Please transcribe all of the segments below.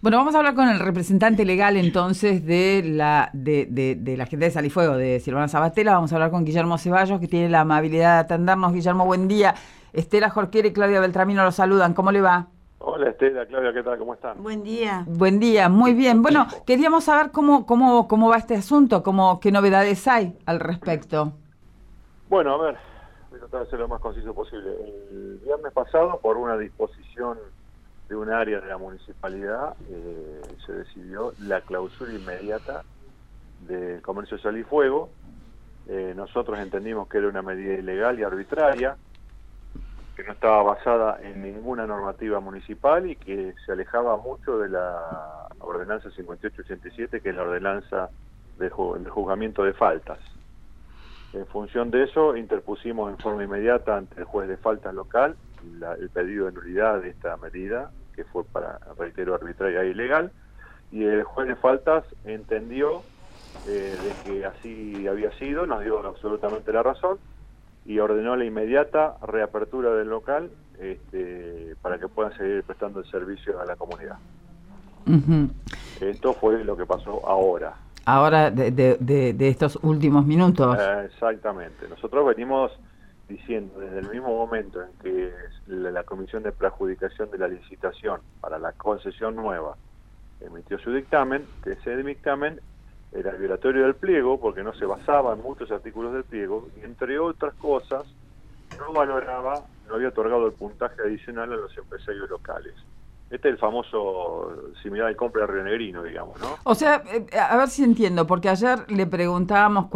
Bueno, vamos a hablar con el representante legal entonces de la gente de Sal y Fuego, de Silvana Sabatella. Vamos a hablar con Guillermo Ceballos, que tiene la amabilidad de atendernos. Guillermo, buen día. Estela Jorquera y Claudia Beltramino los saludan. ¿Cómo le va? Hola Estela, Claudia, ¿qué tal? ¿Cómo están? Buen día. Buen día, muy bien. Bueno, queríamos saber cómo va este asunto, qué novedades hay al respecto. Bueno, a ver, voy a tratar de ser lo más conciso posible. El viernes pasado, por una disposición de un área de la municipalidad, se decidió la clausura inmediata del comercio Sal y Fuego. Nosotros entendimos que era una medida ilegal y arbitraria, que no estaba basada en ninguna normativa municipal y que se alejaba mucho de la ordenanza 5887, que es la ordenanza del juzgamiento de faltas. En función de eso, interpusimos en forma inmediata ante el juez de faltas local el pedido de nulidad de esta medida, que fue, reitero, arbitraria e ilegal, y el juez de faltas entendió de que así había sido, nos dio absolutamente la razón, y ordenó la inmediata reapertura del local para que puedan seguir prestando el servicio a la comunidad. Uh-huh. Esto fue lo que pasó ahora. Ahora, de estos últimos minutos. Exactamente. Nosotros venimos diciendo desde el mismo momento en que la Comisión de Preadjudicación de la Licitación para la concesión nueva emitió su dictamen, que ese dictamen era violatorio del pliego porque no se basaba en muchos artículos del pliego y, entre otras cosas, no había otorgado el puntaje adicional a los empresarios locales. Este es el famoso similar al compra de Río Negrino, digamos, ¿no? O sea, a ver si entiendo, porque ayer le preguntábamos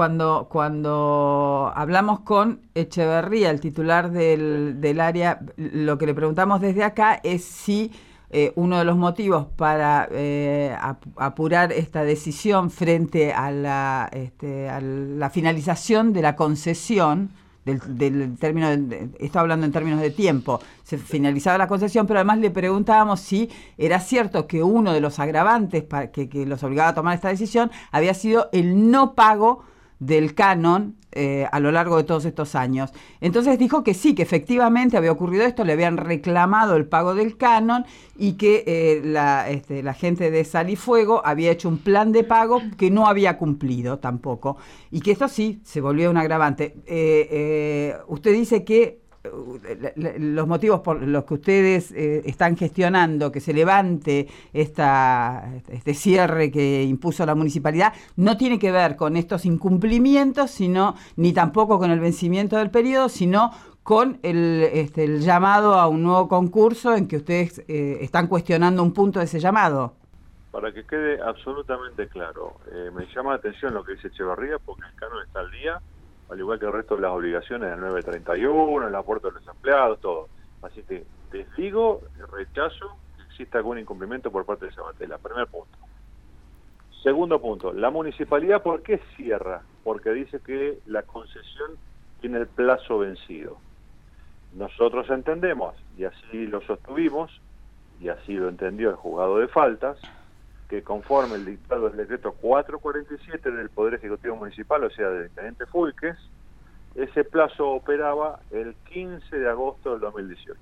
cuando hablamos con Echeverría, el titular del área, lo que le preguntamos desde acá es si uno de los motivos para apurar esta decisión frente a la finalización de la concesión, del término, estoy hablando en términos de tiempo, se finalizaba la concesión, pero además le preguntábamos si era cierto que uno de los agravantes que los obligaba a tomar esta decisión había sido el no pago del canon a lo largo de todos estos años. Entonces dijo que sí, que efectivamente había ocurrido esto, le habían reclamado el pago del canon y que la gente de Sal y Fuego había hecho un plan de pago que no había cumplido tampoco, y que esto sí se volvió un agravante. Usted dice que los motivos por los que ustedes están gestionando que se levante este cierre que impuso la municipalidad no tiene que ver con estos incumplimientos, ni tampoco con el vencimiento del periodo, sino con el llamado a un nuevo concurso en que ustedes están cuestionando un punto de ese llamado. Para que quede absolutamente claro, me llama la atención lo que dice Echeverría, porque el canon está al día, al igual que el resto de las obligaciones del 931, el aporte de los empleados, todo. Así que desdigo, rechazo que exista algún incumplimiento por parte de Sabatella. Primer punto. Segundo punto, la municipalidad, ¿por qué cierra? Porque dice que la concesión tiene el plazo vencido. Nosotros entendemos, y así lo sostuvimos, y así lo entendió el juzgado de faltas, que conforme el dictado del decreto 447 del Poder Ejecutivo Municipal, o sea, del intendente Fulques, ese plazo operaba el 15 de agosto del 2018.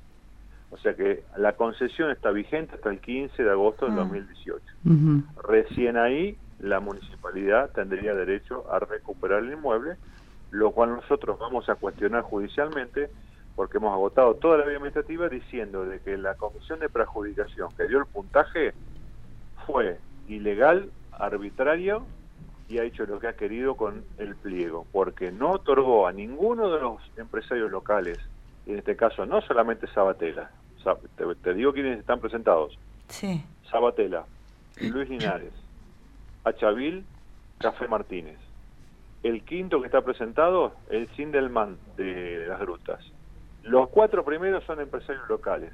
O sea que la concesión está vigente hasta el 15 de agosto del 2018. Uh-huh. Recién ahí la municipalidad tendría derecho a recuperar el inmueble, lo cual nosotros vamos a cuestionar judicialmente, porque hemos agotado toda la vía administrativa diciendo de que la comisión de preadjudicación que dio el puntaje fue ilegal, arbitrario y ha hecho lo que ha querido con el pliego, porque no otorgó a ninguno de los empresarios locales, y en este caso no solamente Sabatella, te digo quiénes están presentados: sí. Sabatella, Luis Linares, Achavil, Café Martínez. El quinto que está presentado, el Sindelman de Las Grutas. Los cuatro primeros son empresarios locales.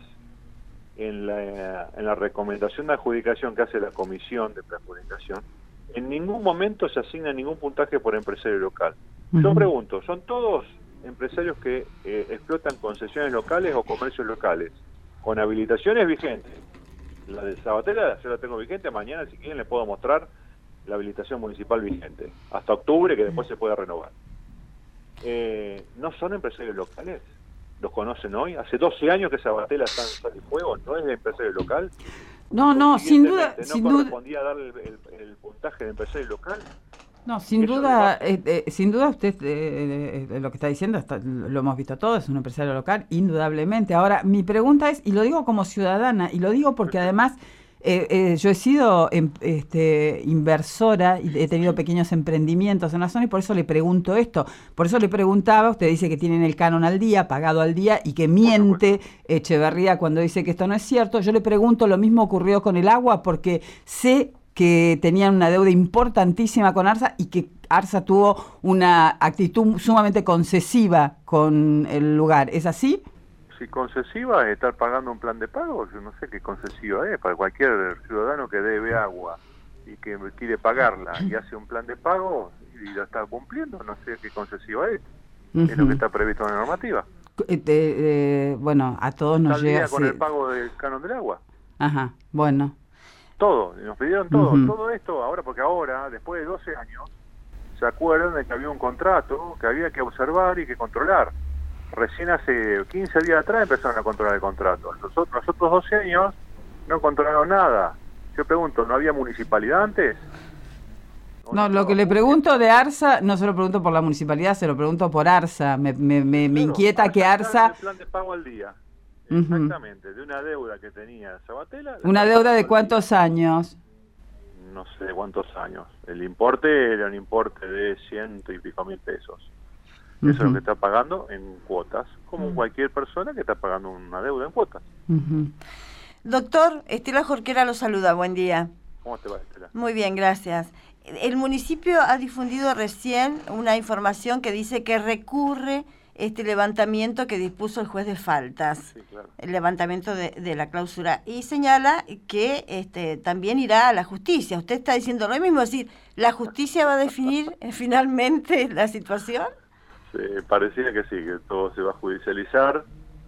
En la recomendación de adjudicación que hace la comisión de preadjudicación, en ningún momento se asigna ningún puntaje por empresario local. Uh-huh. Yo pregunto, ¿son todos empresarios que explotan concesiones locales o comercios locales con habilitaciones vigentes? La de Sabatella yo la tengo vigente, mañana si quieren les puedo mostrar la habilitación municipal vigente, hasta octubre, que después se puede renovar. ¿No son empresarios locales? ¿Los conocen hoy? Hace 12 años que Sabatella está en Sal y Fuego, ¿no es de empresario local? No, sin duda, ¿No sin duda. correspondía darle el puntaje de empresario local? No, sin duda, sin duda usted lo que está diciendo lo hemos visto todos, es un empresario local, indudablemente. Ahora, mi pregunta es, y lo digo como ciudadana, y lo digo porque además yo he sido inversora y he tenido pequeños emprendimientos en la zona y por eso le pregunto esto. Por eso le preguntaba, usted dice que tienen el canon al día, pagado al día y que miente Echeverría cuando dice que esto no es cierto. Yo le pregunto, lo mismo ocurrió con el agua porque sé que tenían una deuda importantísima con ARSA y que ARSA tuvo una actitud sumamente concesiva con el lugar. ¿Es así? Si concesiva es estar pagando un plan de pago, yo no sé qué concesiva es. Para cualquier ciudadano que debe agua y que quiere pagarla y hace un plan de pago y lo está cumpliendo, no sé qué concesiva es. Es lo que está previsto en la normativa. Bueno, a todos nos llega... con el pago del canon del agua. Ajá, bueno. Todo, nos pidieron todo, todo esto ahora, porque ahora, después de 12 años, se acuerdan de que había un contrato que había que observar y que controlar. Recién hace 15 días atrás empezaron a controlar el contrato. Los otros 12 años no controlaron nada. Yo pregunto, ¿no había municipalidad antes? No, lo que le pregunto de ARSA, no se lo pregunto por la municipalidad, se lo pregunto por ARSA. Me inquieta que ARSA... El plan de pago al día. Exactamente, de una deuda que tenía Sabatella. ¿Una deuda de cuántos años? No sé de cuántos años. El importe era un importe de 100 y pico mil pesos. Eso es lo que está pagando en cuotas, como cualquier persona que está pagando una deuda en cuotas. Doctor, Estela Jorquera lo saluda, buen día. ¿Cómo te va, Estela? Muy bien, gracias. El municipio ha difundido recién una información que dice que recurre este levantamiento que dispuso el juez de faltas, sí, claro. El levantamiento de la clausura, y señala que también irá a la justicia. ¿Usted está diciendo lo mismo? Es decir, ¿la justicia va a definir finalmente la situación? Parecía que sí, que todo se va a judicializar.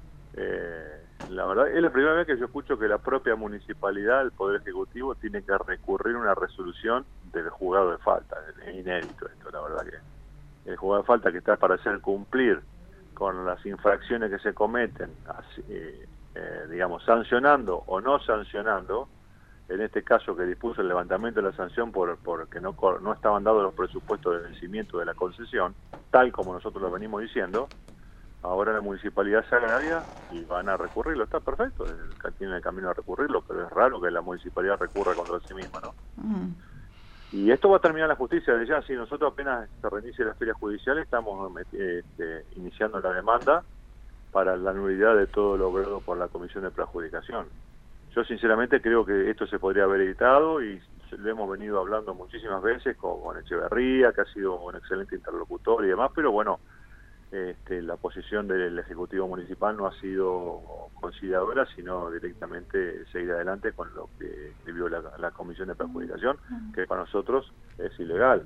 La verdad, es la primera vez que yo escucho que la propia municipalidad, el Poder Ejecutivo, tiene que recurrir a una resolución del juzgado de falta. Es inédito esto, la verdad que el juzgado de falta que está para hacer cumplir con las infracciones que se cometen, digamos, sancionando o no sancionando, en este caso que dispuso el levantamiento de la sanción porque no estaban dados los presupuestos de vencimiento de la concesión, tal como nosotros lo venimos diciendo, ahora la municipalidad se agraria y van a recurrirlo. Está perfecto, tiene el camino a recurrirlo, pero es raro que la municipalidad recurra contra sí misma, ¿no? Y esto va a terminar la justicia de ya. Si nosotros apenas se reinicie la feria judicial, estamos iniciando la demanda para la nulidad de todo lo logrado por la Comisión de Preadjudicación. Yo sinceramente creo que esto se podría haber evitado y lo hemos venido hablando muchísimas veces con Echeverría, que ha sido un excelente interlocutor y demás, pero bueno, la posición del Ejecutivo Municipal no ha sido conciliadora, sino directamente seguir adelante con lo que escribió la Comisión de Preadjudicación, que para nosotros es ilegal.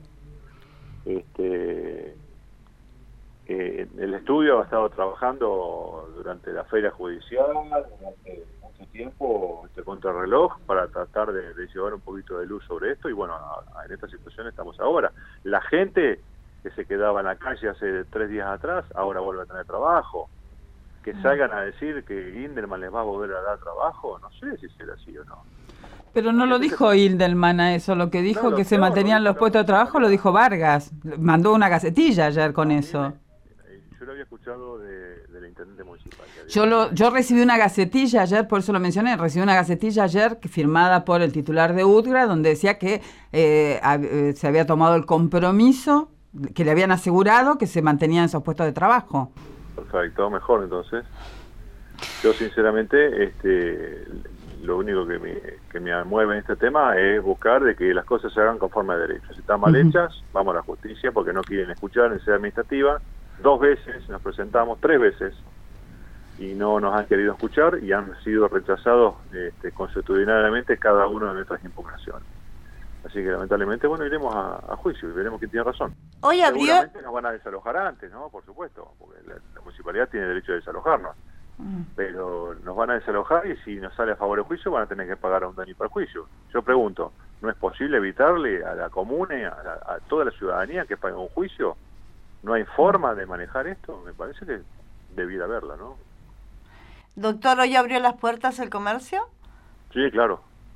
El estudio ha estado trabajando durante la feria judicial, durante mucho tiempo, contrarreloj, para tratar de llevar un poquito de luz sobre esto, y bueno, en esta situación estamos ahora. La gente que se quedaba en la calle hace 3 días atrás, ahora vuelve a tener trabajo. Que salgan a decir que Indelman les va a volver a dar trabajo, no sé si será así o no. Pero no lo dijo Indelman a eso, lo que dijo que se mantenían los puestos de trabajo lo dijo Vargas. Mandó una gacetilla ayer con eso. Yo lo había escuchado del intendente municipal. Yo recibí una gacetilla ayer, por eso lo mencioné, recibí una gacetilla ayer firmada por el titular de UTGRA, donde decía que se había tomado el compromiso, que le habían asegurado que se mantenían esos puestos de trabajo. Perfecto, mejor entonces. Yo sinceramente, lo único que me mueve en este tema es buscar de que las cosas se hagan conforme a derecho. Si están mal hechas, vamos a la justicia porque no quieren escuchar en sede administrativa. 2 veces nos presentamos, 3 veces, y no nos han querido escuchar y han sido rechazados constitucionalmente cada una de nuestras impugnaciones. Así que lamentablemente, bueno, iremos a juicio y veremos quién tiene razón. Hoy abrió... Seguramente nos van a desalojar antes, ¿no? Por supuesto, porque la municipalidad tiene derecho a desalojarnos. Pero nos van a desalojar y si nos sale a favor el juicio van a tener que pagar un daño y perjuicio. Yo pregunto, ¿no es posible evitarle a la comuna, a toda la ciudadanía que pague un juicio? ¿No hay forma de manejar esto? Me parece que debiera haberla, ¿no? Doctor, ¿hoy abrió las puertas el comercio? Sí, claro.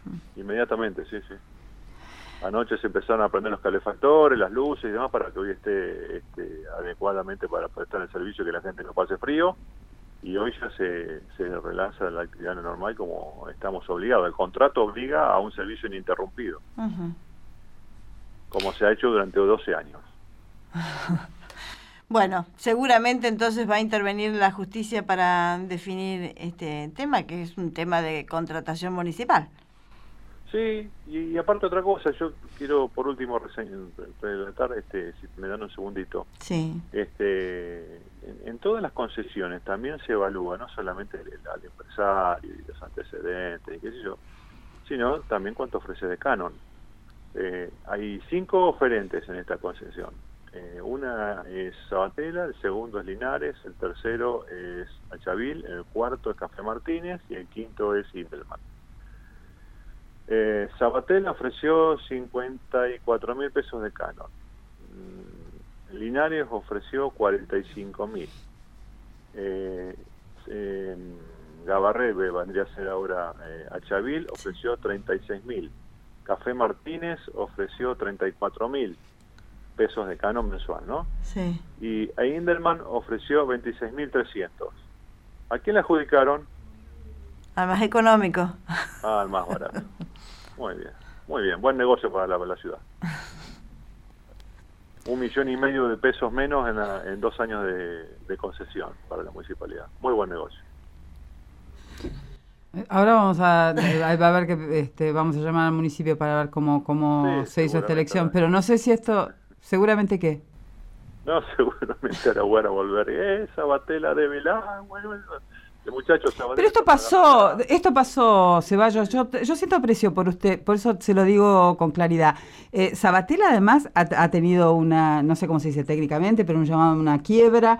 Inmediatamente, sí. Anoche se empezaron a prender los calefactores, las luces y demás para que hoy esté adecuadamente para prestar el servicio, que la gente no pase frío. Y hoy ya se relanza la actividad normal como estamos obligados. El contrato obliga a un servicio ininterrumpido, como se ha hecho durante 12 años. Bueno, seguramente entonces va a intervenir la justicia para definir este tema, que es un tema de contratación municipal. Sí, y aparte otra cosa, yo quiero por último relatar, si me dan un segundito. Sí. En todas las concesiones también se evalúa no solamente al empresario y los antecedentes y qué sé yo, sino también cuánto ofrece de canon. Hay 5 oferentes en esta concesión. Una es Sabatella, el segundo es Linares, el tercero es Achavil, el cuarto es Café Martínez y el quinto es Indelman. Sabatella ofreció 54.000 pesos de canon. Linares ofreció 45.000. Gabarré, vendría a ser ahora Achavil, ofreció 36.000. Café Martínez ofreció 34.000 pesos de canon mensual, ¿no? Sí. Y a Indelman ofreció 26.300. ¿A quién le adjudicaron? Al más económico. Al más barato. Muy bien, buen negocio para la ciudad. 1,5 millones de pesos menos en 2 años de concesión para la municipalidad. Muy buen negocio. Ahora vamos a ver que vamos a llamar al municipio para ver cómo se hizo esta elección, pero no sé si esto, seguramente qué. No, seguramente ahora van a volver. Sabatella debe el agua. Muchachos, pero esto pasó, Ceballos. Yo siento aprecio por usted, por eso se lo digo con claridad. Sabatella además ha tenido una, no sé cómo se dice técnicamente, pero un llamado una quiebra,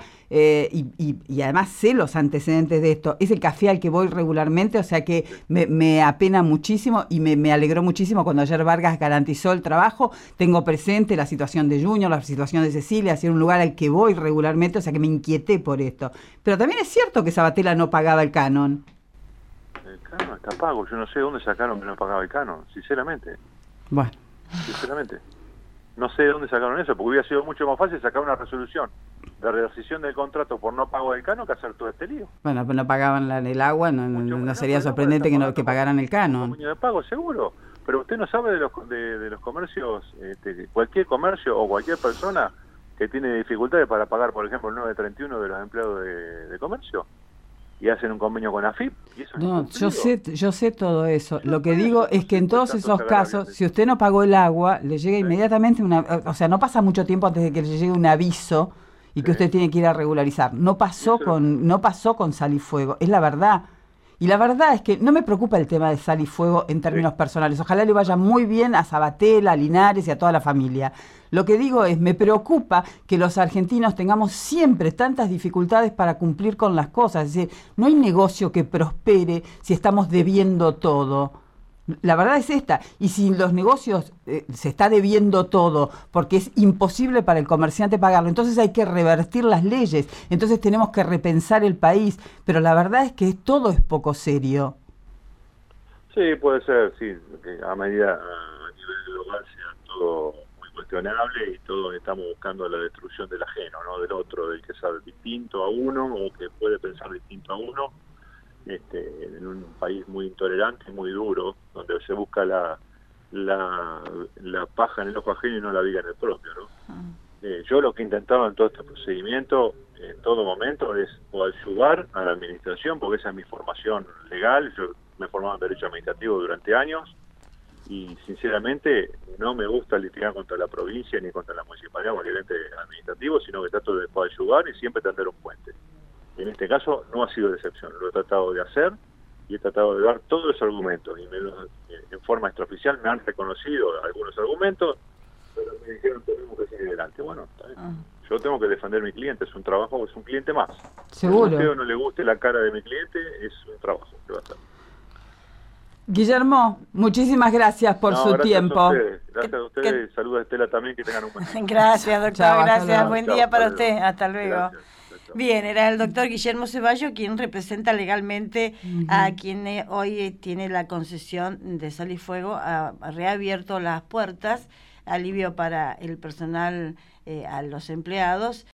y además sé los antecedentes de esto. Es el café al que voy regularmente, o sea que me apena muchísimo y me alegró muchísimo cuando ayer Vargas garantizó el trabajo. Tengo presente la situación de Junior, la situación de Cecilia, es un lugar al que voy regularmente, o sea que me inquieté por esto. Pero también es cierto que Sabatella no pagaba el canon. El canon está pago, yo no sé de dónde sacaron que no pagaba el canon, sinceramente. Bueno. Sinceramente. No sé de dónde sacaron eso, porque hubiera sido mucho más fácil sacar una resolución de rescisión del contrato por no pago del canon que hacer todo este lío. Bueno, pues no pagaban el agua, no sería sorprendente que pagaran el canon. Un de pago, seguro. Pero usted no sabe de los comercios, cualquier comercio o cualquier persona que tiene dificultades para pagar, por ejemplo, el 931 de los empleados de comercio, y hacen un convenio con AFIP. Y eso no, yo sé todo eso. Lo que digo es que en todos esos casos, si usted no pagó el agua, le llega inmediatamente o sea, no pasa mucho tiempo antes de que le llegue un aviso y que usted tiene que ir a regularizar. No pasó con Sal y Fuego, es la verdad. Y la verdad es que no me preocupa el tema de Sal y Fuego en términos personales. Ojalá le vaya muy bien a Sabatella, a Linares y a toda la familia. Lo que digo es, me preocupa que los argentinos tengamos siempre tantas dificultades para cumplir con las cosas. Es decir, no hay negocio que prospere si estamos debiendo todo. La verdad es esta. Y si los negocios se está debiendo todo porque es imposible para el comerciante pagarlo, entonces hay que revertir las leyes, entonces tenemos que repensar el país, pero la verdad es que todo es poco serio. Sí, puede ser, sí, que a medida a nivel global sea todo muy cuestionable y todos estamos buscando la destrucción del ajeno, ¿no? Del otro, del que sabe distinto a uno o que puede pensar distinto a uno. En un país muy intolerante, muy duro, donde se busca la paja en el ojo ajeno y no la viga en el propio, ¿no? Yo lo que intentaba en todo este procedimiento, en todo momento, es ayudar a la administración, porque esa es mi formación legal. Yo me he formado en Derecho Administrativo durante años y, sinceramente, no me gusta litigar contra la provincia ni contra la municipalidad o el ente administrativo, sino que trato de ayudar y siempre tender un puente. En este caso no ha sido de excepción, lo he tratado de hacer y he tratado de dar todos los argumentos y en forma extraoficial me han reconocido algunos argumentos, pero me dijeron que tenemos que seguir adelante. Bueno, está bien. Yo tengo que defender a mi cliente, es un trabajo, es un cliente más. Seguro. Si a usted no le guste la cara de mi cliente, es un trabajo que va a hacer. Guillermo, muchísimas gracias por su tiempo. Gracias a ustedes, saludos a Estela también, que tengan un buen día. Gracias, doctor, Chao, gracias, buen día para usted, hasta luego. Gracias. Bien, era el doctor Guillermo Ceballos quien representa legalmente a quien hoy tiene la concesión de Sal y Fuego, ha reabierto las puertas, alivio para el personal, a los empleados,